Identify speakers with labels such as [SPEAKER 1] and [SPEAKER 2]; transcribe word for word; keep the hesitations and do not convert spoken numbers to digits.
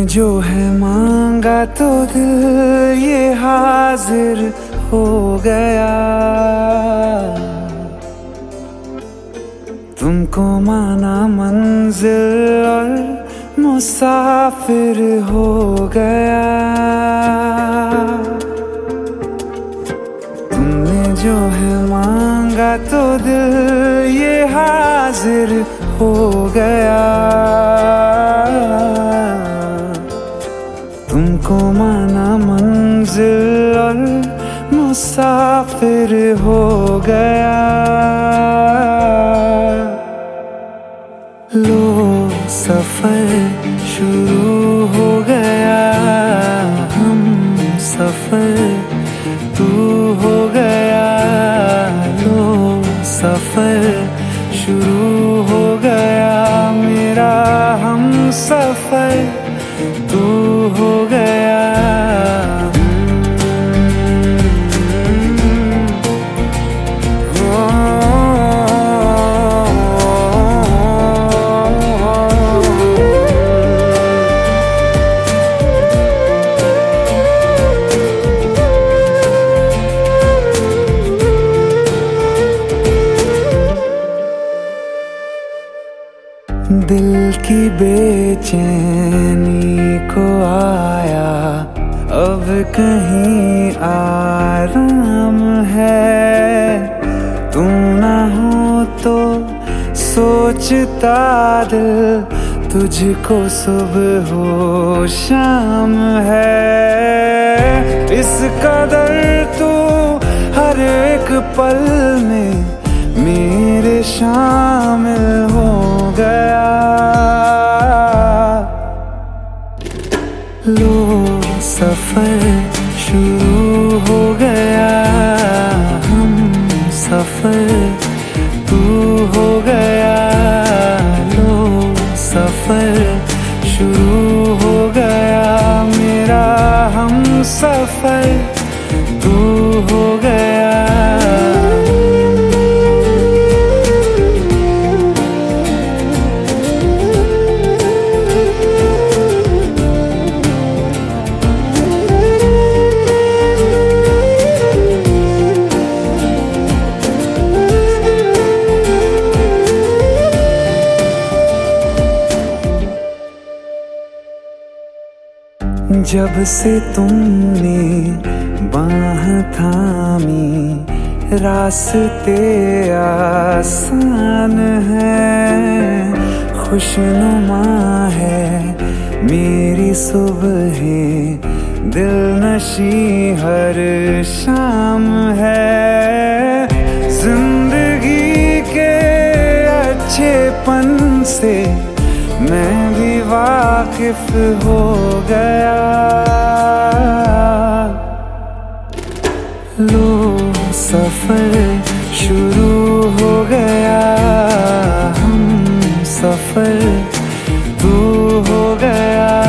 [SPEAKER 1] जो है मांगा तो दिल ये हाजिर हो गया। तुमको माना मंजिल और मुसाफिर हो गया। तुमने जो है मांगा तो दिल ये हाजिर हो गया। तुमको माना मंजिल और मुसाफिर हो गया। लो सफर शुरू हो गया, हम सफर तू हो गया। लो सफर शुरू हो गया, मेरा हम सफर तू हो गया। दिल की बेचैनी को आया अब कहीं आराम है। तू ना हो तो सोचता दिल तुझको सुबह हो शाम है। इस कदर तू हर एक पल में मेरे शामिल हो गया। लो सफर शुरू हो गया, हम सफर तू हो गया। लो सफर शुरू हो गया, मेरा हम सफर तू हो गया। जब से तुमने बाह थामी रास्ते आसान है। खुशनुमा है मेरी सुबह, दिल नशी हर शाम है। जिंदगी के अच्छेपन से मैं भी वाकिफ हो गया। लो सफर शुरू हो गया, हम सफर तू हो गया।